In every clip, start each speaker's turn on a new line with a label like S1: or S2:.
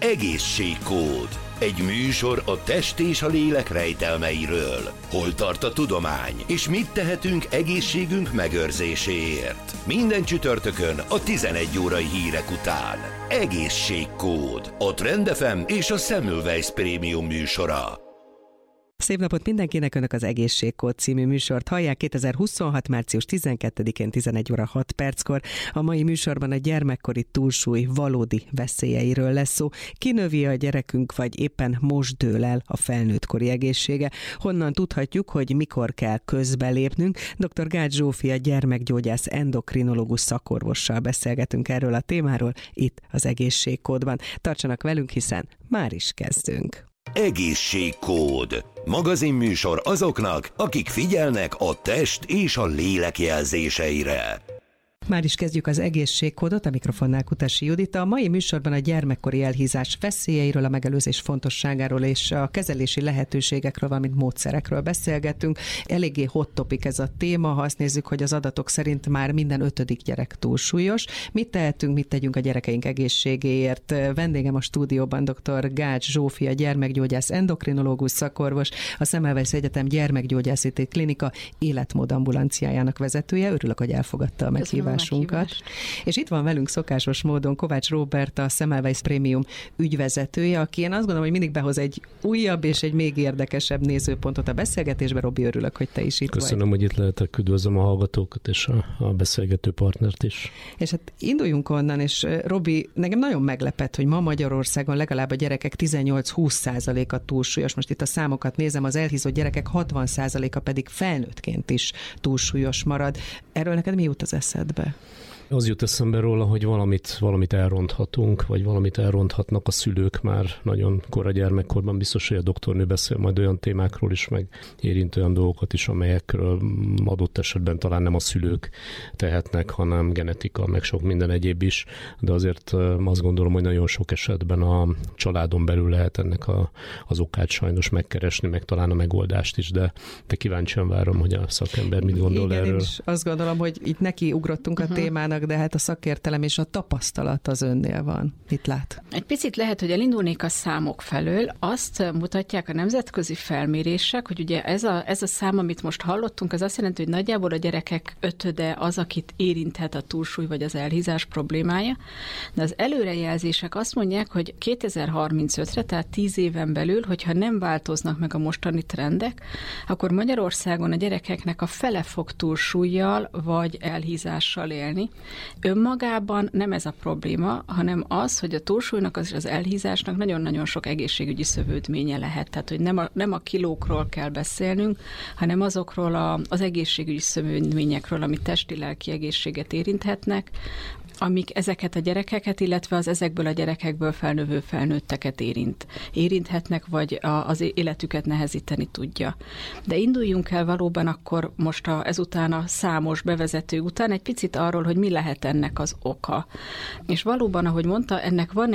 S1: Egészségkód. Egy műsor a test és a lélek rejtelmeiről. Hol tart a tudomány, és mit tehetünk egészségünk megőrzéséért. Minden csütörtökön a 11 órai hírek után. Egészségkód. A Trend FM és a Semmelweis Prémium műsora.
S2: Szép napot mindenkinek, Önök az Egészségkód című műsort hallják 2026. március 12-én 11 óra 6 perckor. A mai műsorban a gyermekkori túlsúly valódi veszélyeiről lesz szó. Kinövi a gyerekünk, vagy éppen most dől el a felnőttkori egészsége. Honnan tudhatjuk, hogy mikor kell közbelépnünk? Dr. Gács Zsófia gyermekgyógyász endokrinológus szakorvossal beszélgetünk erről a témáról itt az Egészségkódban. Tartsanak velünk, hiszen már is kezdünk.
S1: Egészségkód. Magazinműsor azoknak, akik figyelnek a test és a lélek jelzéseire.
S2: Már is kezdjük az Egészségkódot, a mikrofonnál Kutasi Judita. A mai műsorban a gyermekkori elhízás veszélyeiről, a megelőzés fontosságáról és a kezelési lehetőségekről, valamint módszerekről beszélgetünk. Eléggé hot topic ez a téma, ha azt nézzük, hogy az adatok szerint már minden 5. gyerek túlsúlyos. Mit tehetünk, mit tegyünk a gyerekeink egészségéért? Vendégem a stúdióban dr. Gács Zsófia, gyermekgyógyász endokrinológus szakorvos, a Semmelweis Egyetem gyermekgyógyászati klinika életmódambulanciájának vezetője. Örülök, hogy elfogadta a meghívást. És itt van velünk szokásos módon Kovács Róbert, a Semmelweis Prémium ügyvezetője, aki én azt gondolom, hogy mindig behoz egy újabb és egy még érdekesebb nézőpontot a beszélgetésbe. Robi, örülök, hogy te is itt vagy.
S3: Köszönöm, hogy itt lehetek, üdvözlöm a hallgatókat és a beszélgető partnert is.
S2: És hát induljunk onnan, és Robi, nekem nagyon meglepett, hogy ma Magyarországon legalább a gyerekek 18-20%-a túlsúlyos. Most itt a számokat nézem, az elhízott gyerekek 60%-a pedig felnőttként is túlsúlyos marad. Erről neked mi jut az eszedbe?
S3: Az jut eszembe róla, hogy valamit elronthatunk, vagy valamit elronthatnak a szülők már nagyon kora gyermekkorban. Biztos, hogy a doktornő beszél majd olyan témákról is, meg érint olyan dolgokat is, amelyekről adott esetben talán nem a szülők tehetnek, hanem genetika, meg sok minden egyéb is. De azért azt gondolom, hogy nagyon sok esetben a családon belül lehet ennek az okát sajnos megkeresni, meg talán a megoldást is, de kíváncsian várom, hogy a szakember mit gondol erről.
S2: Én is azt gondolom, hogy itt neki ugrottunk a témának, de hát a szakértelem és a tapasztalat az önnél van. Mit lát?
S4: Egy picit lehet, hogy elindulnék a számok felől. Azt mutatják a nemzetközi felmérések, hogy ugye ez a szám, amit most hallottunk, az azt jelenti, hogy nagyjából a gyerekek 5-öde az, akit érinthet a túlsúly vagy az elhízás problémája. De az előrejelzések azt mondják, hogy 2035-re, tehát 10 éven belül, hogyha nem változnak meg a mostani trendek, akkor Magyarországon a gyerekeknek a fele fog túlsúllyal vagy elhízással élni. Önmagában nem ez a probléma, hanem az, hogy a túlsúlynak az elhízásnak nagyon-nagyon sok egészségügyi szövődménye lehet. Tehát, hogy nem a kilókról kell beszélnünk, hanem azokról az egészségügyi szövődményekről, ami testi-lelki egészséget érinthetnek, amik ezeket a gyerekeket, illetve az ezekből a gyerekekből felnövő felnőtteket érinthetnek, vagy az életüket nehezíteni tudja. De induljunk el valóban akkor most ezután a számos bevezető után egy picit arról, hogy mi lehet ennek az oka. És valóban, ahogy mondta, ennek van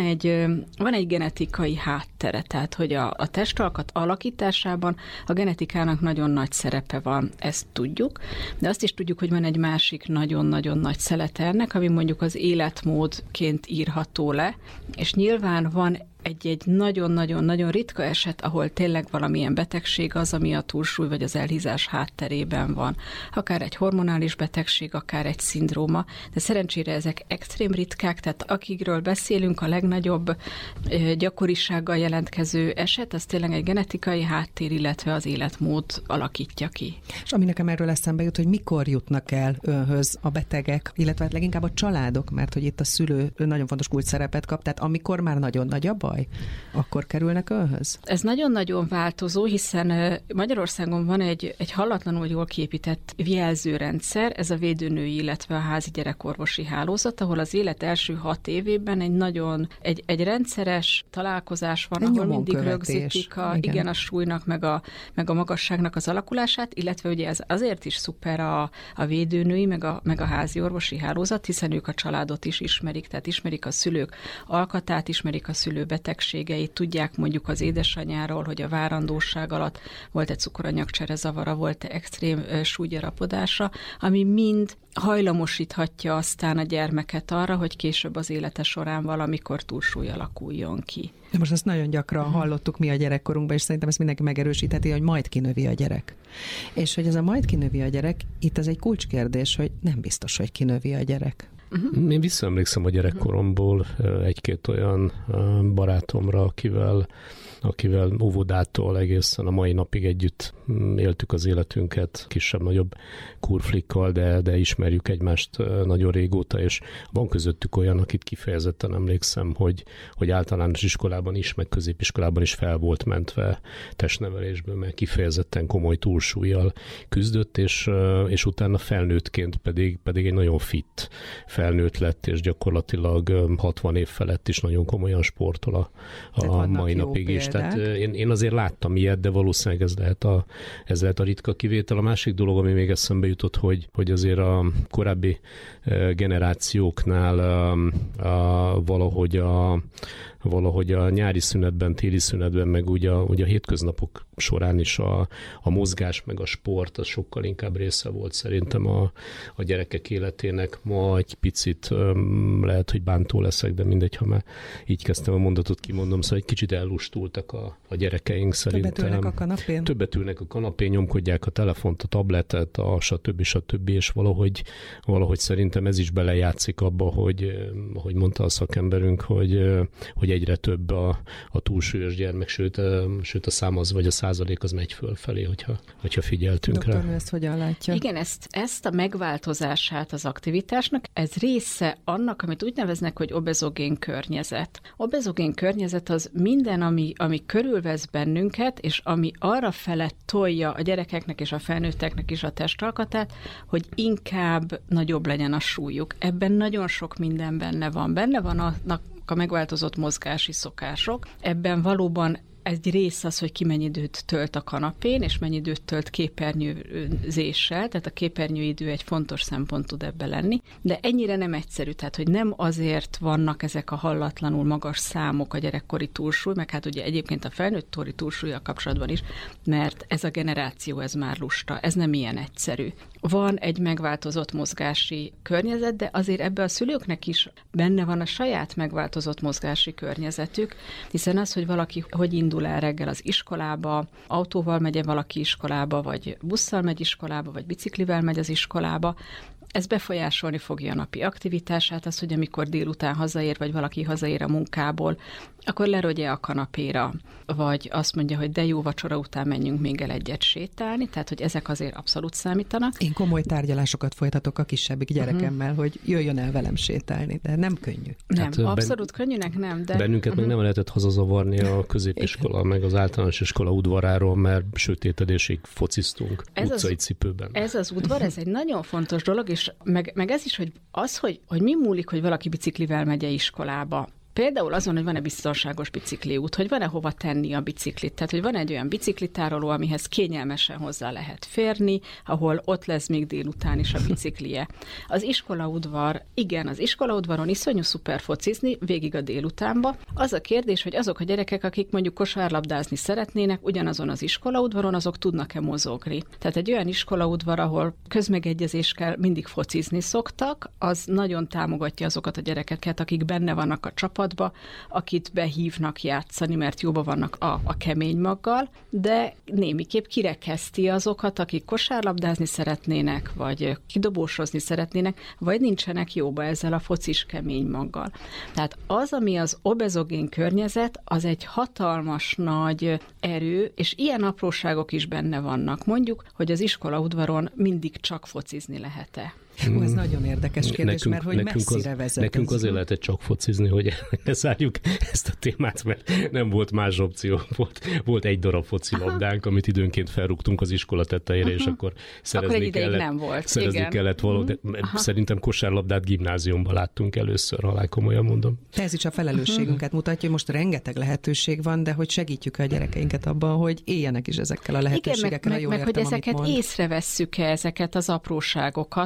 S4: egy genetikai háttere, tehát hogy a testalkat alakításában a genetikának nagyon nagy szerepe van, ezt tudjuk, de azt is tudjuk, hogy van egy másik nagyon-nagyon nagy szelete ennek, ami mondjuk az életmódként írható le, és nyilván van egy nagyon-nagyon-nagyon ritka eset, ahol tényleg valamilyen betegség az, ami a túlsúly vagy az elhízás hátterében van. Akár egy hormonális betegség, akár egy szindróma, de szerencsére ezek extrém ritkák, tehát akikről beszélünk, a legnagyobb gyakorisággal jelentkező eset, az tényleg egy genetikai háttér, illetve az életmód alakítja ki.
S2: És ami nekem erről eszembe jut, hogy mikor jutnak el önhöz a betegek, illetve leginkább a családok, mert hogy itt a szülő nagyon fontos kulcsszerepet kap, tehát amikor már nagyon nagy a baj, akkor kerülnek önhöz?
S4: Ez nagyon-nagyon változó, hiszen Magyarországon van egy hallatlanul jól kiépített jelzőrendszer, ez a védőnői, illetve a házi gyerekorvosi hálózat, ahol az élet első 6 évében egy rendszeres találkozás van, ahol mindig rögzítik a súlynak, meg a magasságnak az alakulását, illetve ugye ez azért is szuper a védőnői, meg a házi orvosi hálózat, hiszen ők a családot is ismerik, tehát ismerik a szülők alkatát, ismerik a szülő betegségeit, tudják mondjuk az édesanyáról, hogy a várandóság alatt volt egy cukoranyagcsere zavara, volt extrém súlygyarapodása, ami mind hajlamosíthatja aztán a gyermeket arra, hogy később az élete során valamikor túlsúly alakuljon ki.
S2: De most ezt nagyon gyakran hallottuk mi a gyerekkorunkban, és szerintem ezt mindenki megerősítheti, hogy majd kinövi a gyerek. És hogy ez a majd kinövi a gyerek, itt az egy kulcskérdés, hogy nem biztos, hogy kinövi a gyerek.
S3: Én visszaemlékszem a gyerekkoromból egy-két olyan barátomra, akivel óvodától egészen a mai napig együtt éltük az életünket, kisebb-nagyobb kurflikkal, de ismerjük egymást nagyon régóta, és van közöttük olyan, akit kifejezetten emlékszem, hogy általános iskolában is, meg középiskolában is fel volt mentve testnevelésből, mert kifejezetten komoly túlsúllyal küzdött, és utána felnőttként pedig egy nagyon fit felnőtt lett, és gyakorlatilag 60 év felett is nagyon komolyan sportol a mai napig is. Tehát én azért láttam ilyet, de valószínűleg ez lehet a ritka kivétel. A másik dolog, ami még eszembe jutott, hogy azért a korábbi generációknál valahogy a nyári szünetben, téli szünetben, meg ugye a hétköznapok során is a mozgás, meg a sport, az sokkal inkább része volt szerintem a gyerekek életének. Ma egy picit lehet, hogy bántó leszek, de mindegy, ha már így kezdtem a mondatot kimondom, szóval egy kicsit ellustultak a gyerekeink szerintem.
S2: Többet ülnek a kanapén? Többet
S3: ülnek a kanapén, nyomkodják a telefont, a tabletet, stb. És valahogy szerintem ez is belejátszik abba, hogy mondta a szakemberünk, hogy egyre több a túlsúlyos gyermek, sőt a szám az, vagy a százalék az megy fölfelé, hogyha figyeltünk rá.
S2: Doktor, ezt hogyan látja?
S4: Igen, ezt a megváltozását az aktivitásnak, ez része annak, amit úgy neveznek, hogy obezogén környezet. Obezogén környezet az minden, ami körülvesz bennünket, és ami arra felett tolja a gyerekeknek és a felnőtteknek is a testalkatát, hogy inkább nagyobb legyen a súlyuk. Ebben nagyon sok minden benne van. Benne vannak a megváltozott mozgási szokások. Ebben valóban egy rész az, hogy ki mennyi időt tölt a kanapén, és mennyi időt tölt képernyőzéssel, tehát a képernyőidő egy fontos szempont tud ebbe lenni, de ennyire nem egyszerű, tehát hogy nem azért vannak ezek a hallatlanul magas számok a gyerekkori túlsúly, meg hát ugye egyébként a felnőttkori túlsúllyal kapcsolatban is, mert ez a generáció, ez már lusta, ez nem ilyen egyszerű. Van egy megváltozott mozgási környezet, de azért ebbe a szülőknek is benne van a saját megváltozott mozgási környezetük, hiszen az, hogy valaki hogy indul el reggel az iskolába, autóval megy valaki iskolába, vagy busszal megy iskolába, vagy biciklivel megy az iskolába, ez befolyásolni fogja a napi aktivitását, az, hogy amikor délután hazaér, vagy valaki hazaér a munkából, akkor lerogja a kanapéra, vagy azt mondja, hogy de jó, vacsora után menjünk még el egyet sétálni, tehát hogy ezek azért abszolút számítanak.
S2: Én komoly tárgyalásokat folytatok a kisebbik gyerekemmel, hogy jöjjön el velem sétálni, de nem könnyű.
S4: Nem, hát abszolút könnyűnek nem, de...
S3: Bennünket meg nem lehetett hazazavarni a középiskola, meg az általános iskola udvaráról, mert sötétedésig fociztunk utcai cipőben.
S4: Ez az udvar, ez egy nagyon fontos dolog, és meg ez is, hogy mi múlik, hogy valaki biciklivel megy iskolába. Például azon, hogy van-e biztonságos bicikliút, hogy van-e hova tenni a biciklit, tehát hogy van egy olyan biciklitároló, amihez kényelmesen hozzá lehet férni, ahol ott lesz még délután is a biciklije. Az iskolaudvar, igen, az iskolaudvaron iszonyú szuper focizni végig a délutánba. Az a kérdés, hogy azok a gyerekek, akik mondjuk kosárlabdázni szeretnének, ugyanazon az iskolaudvaron, azok tudnak-e mozogni. Tehát egy olyan iskolaudvar, ahol közmegegyezéskkel mindig focizni szoktak, az nagyon támogatja azokat a gyerekeket, akik benne vannak a csapatban, akit behívnak játszani, mert jóba vannak a kemény maggal, de némiképp kirekeszti azokat, akik kosárlabdázni szeretnének, vagy kidobósozni szeretnének, vagy nincsenek jóba ezzel a focis kemény maggal. Tehát az, ami az obezogén környezet, az egy hatalmas nagy erő, és ilyen apróságok is benne vannak. Mondjuk, hogy az iskolaudvaron mindig csak focizni lehet-e.
S2: Ez nagyon érdekes kérdés, mert hogy messzire vezet.
S3: Nekünk azért lehetett csak focizni, hogy ne zárjuk ezt a témát, mert nem volt más opció. Volt egy darab focilabdánk, amit időnként felrúgtunk az iskola tetejére, és akkor szerezni kellett valahogy. Szerintem kosárlabdát gimnáziumban láttunk először, ha komolyan mondom.
S2: Ez is a felelősségünket mutatja, hogy most rengeteg lehetőség van, de hogy segítjük a gyerekeinket abban, hogy éljenek is ezekkel a lehetőségekkel.
S4: Igen, meg hogy ezeket észrevesszük-e, ezeket az apróságokat, hogy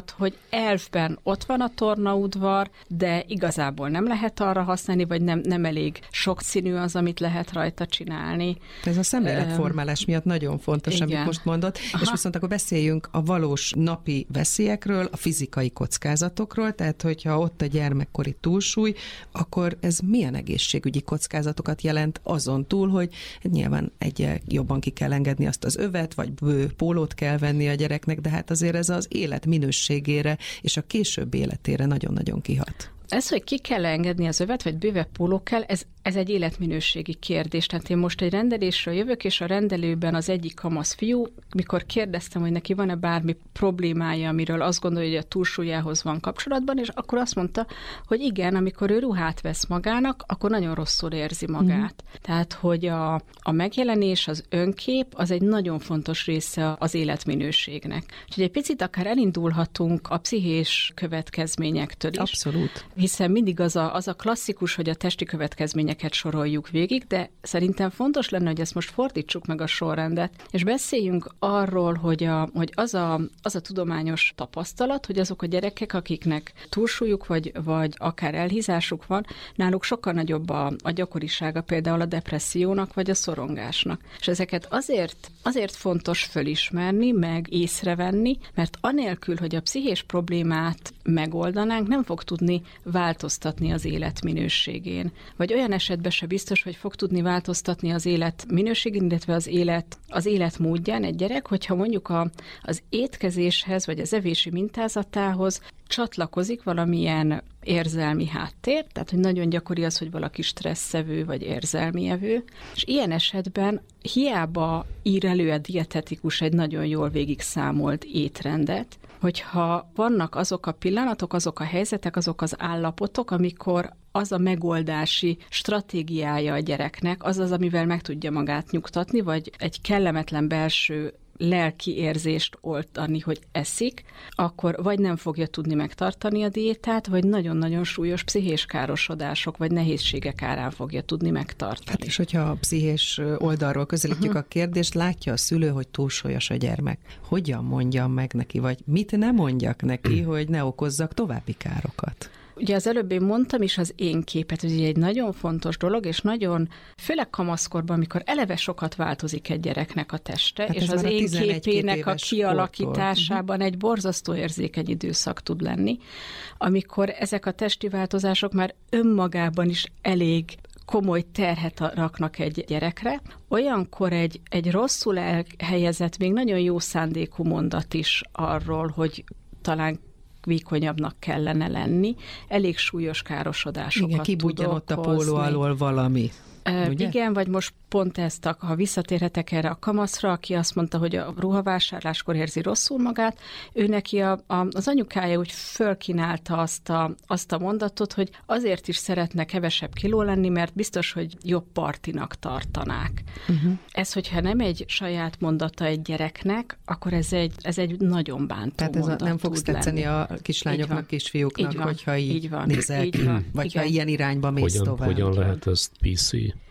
S4: elfben ott van a tornaudvar, de igazából nem lehet arra használni, vagy nem elég sokszínű az, amit lehet rajta csinálni.
S2: Ez a szemléletformálás miatt nagyon fontos,
S4: igen.
S2: amit most mondott, és viszont akkor beszéljünk a valós napi veszélyekről, a fizikai kockázatokról, tehát hogyha ott a gyermekkori túlsúly, akkor ez milyen egészségügyi kockázatokat jelent azon túl, hogy nyilván jobban ki kell engedni azt az övet, vagy pólót kell venni a gyereknek, de hát azért ez az élet minőségére és a később életére nagyon-nagyon kihat.
S4: Ez, hogy ki kell engedni az övet, vagy bővebb póló kell, ez egy életminőségi kérdés. Tehát én most egy rendelésről jövök, és a rendelőben az egyik kamasz fiú, mikor kérdeztem, hogy neki van-e bármi problémája, amiről azt gondolja, hogy a túlsúlyához van kapcsolatban, és akkor azt mondta, hogy igen, amikor ő ruhát vesz magának, akkor nagyon rosszul érzi magát. Tehát, hogy a megjelenés, az önkép, az egy nagyon fontos része az életminőségnek. Úgyhogy egy picit akár elindulhatunk a pszichés következményektől is.
S2: Abszolút.
S4: Hiszen mindig az a klasszikus, hogy a testi következményeket soroljuk végig, de szerintem fontos lenne, hogy ezt most fordítsuk meg a sorrendet, és beszéljünk arról, hogy az a tudományos tapasztalat, hogy azok a gyerekek, akiknek túlsúlyuk, vagy akár elhízásuk van, náluk sokkal nagyobb a gyakorisága például a depressziónak, vagy a szorongásnak. És ezeket azért fontos fölismerni, meg észrevenni, mert anélkül, hogy a pszichés problémát megoldanánk, nem fog tudni változtatni az életminőségén. Vagy olyan esetben se biztos, hogy fog tudni változtatni az életminőségén, illetve az életmódján egy gyerek, hogyha mondjuk az étkezéshez, vagy az evési mintázatához csatlakozik valamilyen érzelmi háttér, tehát hogy nagyon gyakori az, hogy valaki stresszevő, vagy érzelmi evő, és ilyen esetben hiába ír elő a dietetikus egy nagyon jól végig számolt étrendet, hogyha vannak azok a pillanatok, azok a helyzetek, azok az állapotok, amikor az a megoldási stratégiája a gyereknek, az, amivel meg tudja magát nyugtatni, vagy egy kellemetlen belső lelki érzést oltani, hogy eszik, akkor vagy nem fogja tudni megtartani a diétát, vagy nagyon-nagyon súlyos pszichés károsodások, vagy nehézségek árán fogja tudni megtartani.
S2: Hát és hogyha a pszichés oldalról közelítjük a kérdést, látja a szülő, hogy túlsúlyos a gyermek. Hogyan mondjam meg neki, vagy mit nem mondjak neki, hogy ne okozzak további károkat?
S4: Ugye az előbb én mondtam is az én képet, hogy egy nagyon fontos dolog, és nagyon, főleg kamaszkorban, amikor eleve sokat változik egy gyereknek a teste, hát és az én képének a kialakításában egy borzasztó érzékeny időszak tud lenni, amikor ezek a testi változások már önmagában is elég komoly terhet raknak egy gyerekre. Olyankor egy rosszul elhelyezett, még nagyon jó szándékú mondat is arról, hogy talán vékonyabbnak kellene lenni, elég súlyos károsodásokat tud okozni.
S2: Kibudjan ott a póló alól valami. Ugye?
S4: Igen, vagy most pont ezt, ha visszatérhetek erre a kamaszra, aki azt mondta, hogy a ruhavásárláskor érzi rosszul magát, ő neki az anyukája úgy fölkínálta azt a mondatot, hogy azért is szeretne kevesebb kiló lenni, mert biztos, hogy jobb partinak tartanák. Ez, hogyha nem egy saját mondata egy gyereknek, akkor ez egy nagyon bántó
S2: tehát
S4: mondat.
S2: Nem fogsz tetszeni a kislányoknak, kisfiúknak, hogyha így nézel, vagy
S4: igen.
S2: ha ilyen irányba mész tovább.
S3: Hogyan lehet ezt PC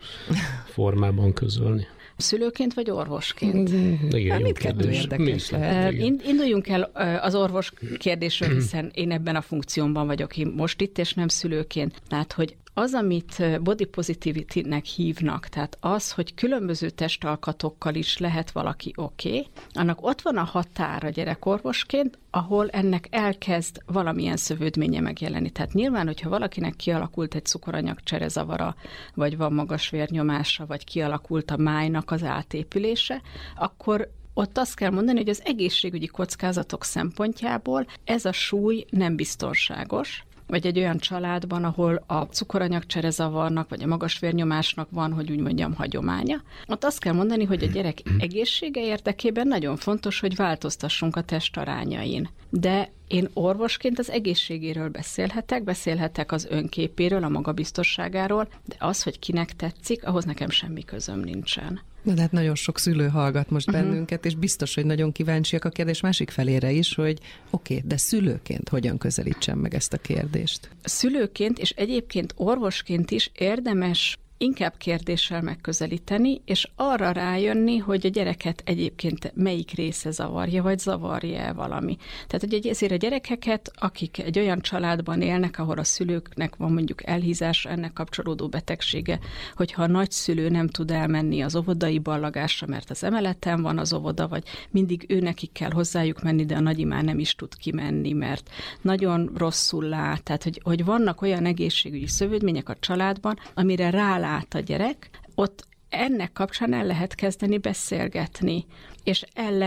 S3: formában közölni?
S4: Szülőként vagy orvosként?
S3: Igen, jó
S2: mindkettő érdekes lehet.
S4: Induljunk el az orvos kérdésről, hiszen én ebben a funkciómban vagyok én most itt, és nem szülőként. Tehát, hogy az, amit body positivity-nek hívnak, tehát az, hogy különböző testalkatokkal is lehet valaki oké, annak ott van a határa gyerekorvosként, ahol ennek elkezd valamilyen szövődménye megjelenni. Tehát nyilván, hogyha valakinek kialakult egy cukoranyagcserezavara, vagy van magas vérnyomása, vagy kialakult a májnak az átépülése, akkor ott azt kell mondani, hogy az egészségügyi kockázatok szempontjából ez a súly nem biztonságos, vagy egy olyan családban, ahol a cukoranyagcserezavarnak, vagy a magas vérnyomásnak van, hogy úgy mondjam, hagyománya. Ott azt kell mondani, hogy a gyerek egészsége érdekében nagyon fontos, hogy változtassunk a testarányain. De én orvosként az egészségéről beszélhetek az önképéről, a magabiztosságáról, de az, hogy kinek tetszik, ahhoz nekem semmi közöm nincsen.
S2: Na, de hát nagyon sok szülő hallgat most bennünket, és biztos, hogy nagyon kíváncsiak a kérdés másik felére is, hogy oké, de szülőként hogyan közelítsem meg ezt a kérdést?
S4: Szülőként és egyébként orvosként is érdemes inkább kérdéssel megközelíteni, és arra rájönni, hogy a gyereket egyébként melyik része zavarja, vagy zavarja-e valami. Tehát, hogy ezért a gyerekeket, akik egy olyan családban élnek, ahol a szülőknek van mondjuk elhízás, ennek kapcsolódó betegsége, hogyha a nagyszülő nem tud elmenni az óvodai ballagásra, mert az emeleten van az óvoda, vagy mindig ő nekik kell hozzájuk menni, de a nagyimán nem is tud kimenni, mert nagyon rosszul lát. Tehát, hogy vannak olyan egészségügyi szövődmények a családban, amire rálát a gyerek, ott ennek kapcsán el lehet kezdeni beszélgetni, és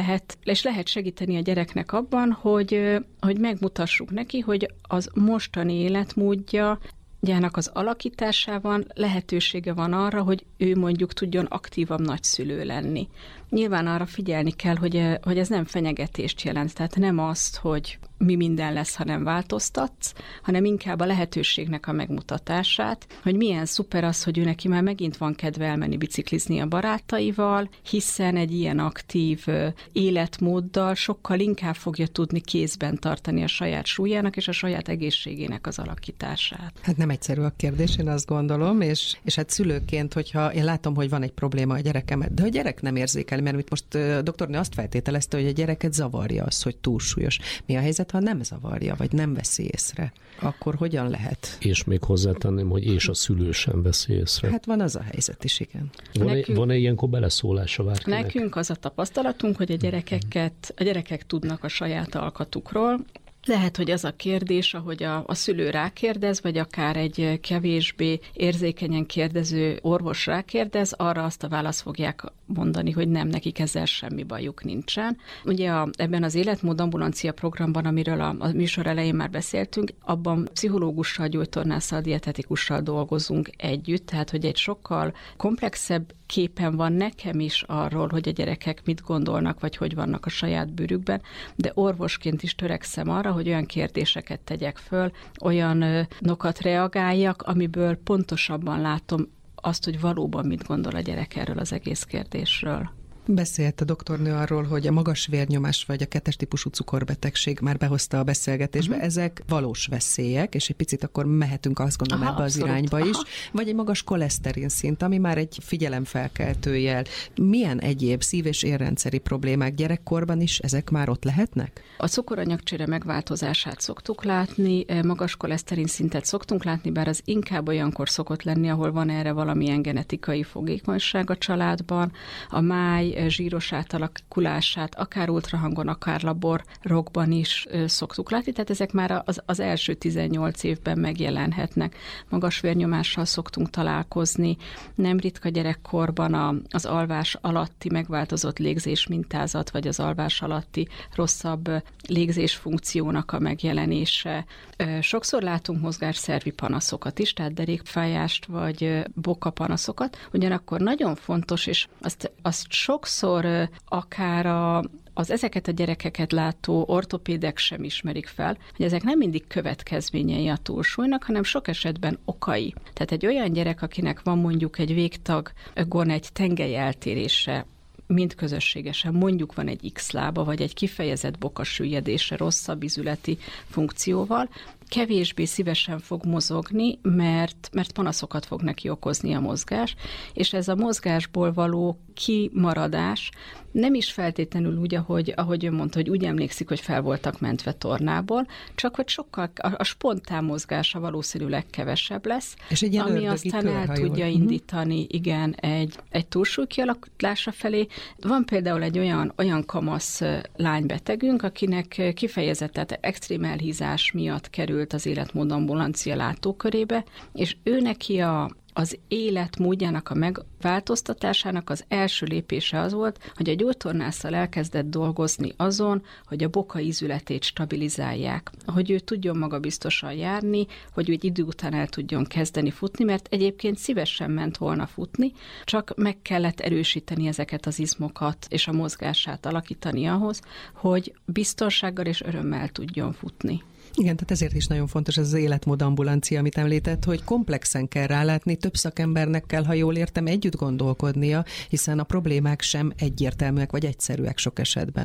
S4: lehet segíteni a gyereknek abban, hogy megmutassuk neki, hogy az mostani életmódja az alakításában lehetősége van arra, hogy ő mondjuk tudjon aktívabb nagyszülő lenni. Nyilván arra figyelni kell, hogy ez nem fenyegetést jelent, tehát nem azt, hogy mi minden lesz, ha nem változtatsz, hanem inkább a lehetőségnek a megmutatását, hogy milyen szuper az, hogy ő neki már megint van kedve elmenni biciklizni a barátaival, hiszen egy ilyen aktív életmóddal sokkal inkább fogja tudni kézben tartani a saját súlyának és a saját egészségének az alakítását.
S2: Hát nem egyszerű a kérdés, én azt gondolom, és hát szülőként, hogyha én látom, hogy van egy probléma a gyerekemet, de a gyerek nem érzékeli, mert itt most a doktornő azt feltételezte, hogy a gyereket zavarja az, hogy túlsúlyos. Mi a helyzet, ha nem zavarja, vagy nem veszi észre? Akkor hogyan lehet?
S3: És még hozzátenném, hogy és a szülő sem veszi észre.
S2: Hát van az a helyzet is, igen.
S3: Van-e ilyenkor beleszólása bárkinek?
S4: Nekünk az a tapasztalatunk, hogy a gyerekek tudnak a saját alkatukról. Lehet, hogy az a kérdés, ahogy a szülő rákérdez, vagy akár egy kevésbé érzékenyen kérdező orvos rákérdez, arra azt a választ fogják mondani, hogy nem, nekik ezzel semmi bajuk nincsen. Ugye ebben az életmód ambulancia programban, amiről a műsor elején már beszéltünk, abban pszichológussal, gyógytornásszal, dietetikussal dolgozunk együtt, tehát hogy egy sokkal komplexebb képen van nekem is arról, hogy a gyerekek mit gondolnak, vagy hogy vannak a saját bőrükben, de orvosként is törekszem arra, hogy olyan kérdéseket tegyek föl, olyanokat reagáljak, amiből pontosabban látom azt, hogy valóban mit gondol a gyerek erről az egész kérdésről.
S2: Beszélt a doktornő arról, hogy a magas vérnyomás vagy a 2-es típusú cukorbetegség már behozta a beszélgetésbe. Ezek valós veszélyek, és egy picit akkor mehetünk, azt gondolom, ebbe abszolút az irányba is. Vagy egy magas koleszterin szint, ami már egy figyelemfelkeltő jel. Milyen egyéb szív- és érrendszeri problémák gyerekkorban is, ezek már ott lehetnek?
S4: A cukoranyagcsere megváltozását szoktuk látni, magas koleszterin szintet szoktunk látni, bár az inkább olyankor szokott lenni, ahol van erre valamilyen genetikai fogékonyság a családban. A máj zsíros átalakulását, akár ultrahangon, akár laborokban is szoktuk látni, tehát ezek már az első 18 évben megjelenhetnek. Magas vérnyomással szoktunk találkozni, nem ritka gyerekkorban az alvás alatti megváltozott légzés mintázat, vagy az alvás alatti rosszabb légzés funkciónak a megjelenése. Sokszor látunk mozgásszervi panaszokat is, tehát derékfájást, vagy bokapanaszokat, ugyanakkor nagyon fontos, és azt sokszor akár az ezeket a gyerekeket látó ortopédek sem ismerik fel, hogy ezek nem mindig következményei a túlsúlynak, hanem sok esetben okai. Tehát egy olyan gyerek, akinek van mondjuk egy végtagon egy tengely eltérése, mind közösségesen, mondjuk van egy X-lába, vagy egy kifejezett bokasüllyedése rosszabb izületi funkcióval, kevésbé szívesen fog mozogni, mert panaszokat fog neki okozni a mozgás, és ez a mozgásból való kimaradás nem is feltétlenül úgy, ahogy ön mondta, hogy úgy emlékszik, hogy fel voltak mentve tornából, csak hogy sokkal a spontán mozgása valószínűleg kevesebb lesz,
S2: és egy
S4: ami aztán el tudja indítani, igen, egy túlsúly kialakulása felé. Van például egy olyan kamasz lánybetegünk, akinek kifejezetten extrém elhízás miatt került az életmód ambulancia látókörébe, és ő neki az életmódjának a megváltoztatásának az első lépése az volt, hogy a gyógytornásszal elkezdett dolgozni azon, hogy a boka ízületét stabilizálják, hogy ő tudjon magabiztosan járni, hogy ő egy idő után el tudjon kezdeni futni, mert egyébként szívesen ment volna futni, csak meg kellett erősíteni ezeket az izmokat és a mozgását alakítani ahhoz, hogy biztonsággal és örömmel tudjon futni.
S2: Igen, tehát ezért is nagyon fontos ez az életmód ambulancia, amit említett, hogy komplexen kell rálátni, több szakembernek kell, ha jól értem, együtt gondolkodnia, hiszen a problémák sem egyértelműek vagy egyszerűek sok esetben.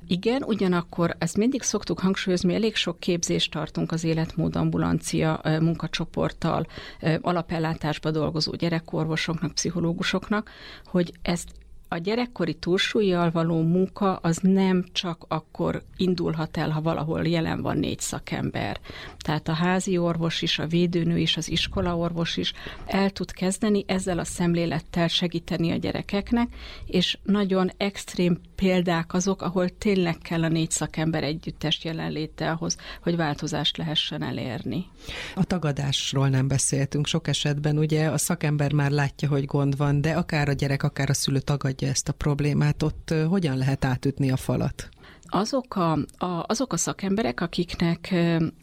S4: Igen, ugyanakkor ezt mindig szoktuk hangsúlyozni, elég sok képzést tartunk az Életmód Ambulancia munkacsoporttal, alapellátásban dolgozó gyerekorvosoknak, pszichológusoknak, hogy ezt a gyerekkori túlsúllyal való munka az nem csak akkor indulhat el, ha valahol jelen van 4 szakember. Tehát a házi orvos is, a védőnő is, az iskolaorvos is el tud kezdeni ezzel a szemlélettel segíteni a gyerekeknek, és nagyon extrém példák azok, ahol tényleg kell a 4 szakember együttes jelenléte ahhoz, hogy változást lehessen elérni.
S2: A tagadásról nem beszéltünk. Sok esetben ugye a szakember már látja, hogy gond van, de akár a gyerek, akár a szülő tagadja ezt a problémát. Ott hogyan lehet átütni a falat?
S4: Azok a szakemberek, akiknek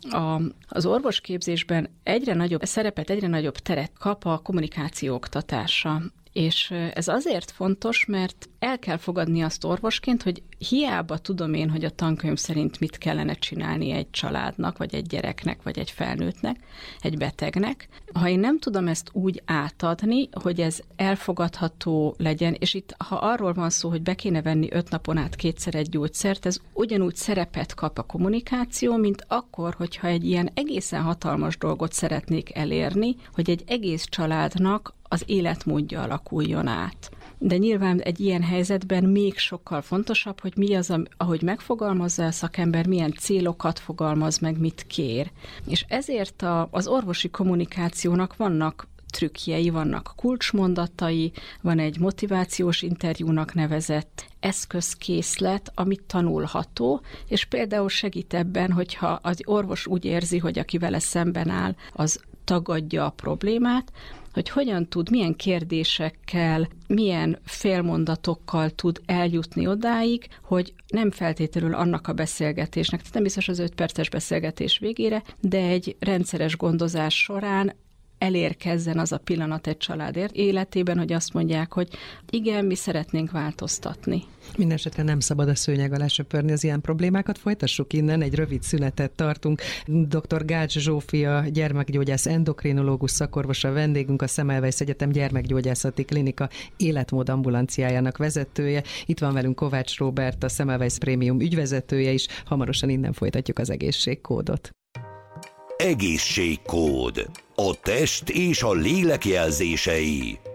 S4: az orvosképzésben egyre nagyobb szerepet, egyre nagyobb teret kap a kommunikáció oktatása. És ez azért fontos, mert el kell fogadni azt orvosként, hogy hiába tudom én, hogy a tankönyv szerint mit kellene csinálni egy családnak, vagy egy gyereknek, vagy egy felnőttnek, egy betegnek. Ha én nem tudom ezt úgy átadni, hogy ez elfogadható legyen, és itt ha arról van szó, hogy be kéne venni 5 napon át 2-szer egy gyógyszert, ez ugyanúgy szerepet kap a kommunikáció, mint akkor, hogyha egy ilyen egészen hatalmas dolgot szeretnék elérni, hogy egy egész családnak az életmódja alakuljon át. De nyilván egy ilyen helyzetben még sokkal fontosabb, hogy mi az, ahogy megfogalmazza a szakember, milyen célokat fogalmaz meg, mit kér. És ezért az orvosi kommunikációnak vannak trükkjei, vannak kulcsmondatai, van egy motivációs interjúnak nevezett eszközkészlet, amit tanulható, és például segít ebben, hogyha az orvos úgy érzi, hogy aki vele szemben áll, az tagadja a problémát, hogy hogyan tud, milyen kérdésekkel, milyen félmondatokkal tud eljutni odáig, hogy nem feltétlenül annak a beszélgetésnek, tehát nem biztos az 5 perces beszélgetés végére, de egy rendszeres gondozás során elérkezzen az a pillanat egy család életében, hogy azt mondják, hogy igen, mi szeretnénk változtatni.
S2: Mindenesetre nem szabad a szőnyeg alá söpörni az ilyen problémákat. Folytassuk innen, egy rövid szünetet tartunk. Dr. Gács Zsófia, gyermekgyógyász, endokrinológus szakorvos a vendégünk, a Semmelweis Egyetem gyermekgyógyászati klinika életmód ambulanciájának vezetője. Itt van velünk Kovács Róbert, a Semmelweis Prémium ügyvezetője is. Hamarosan innen folytatjuk az egészségkódot.
S1: Egészségkód. A test és a lélek jelzései.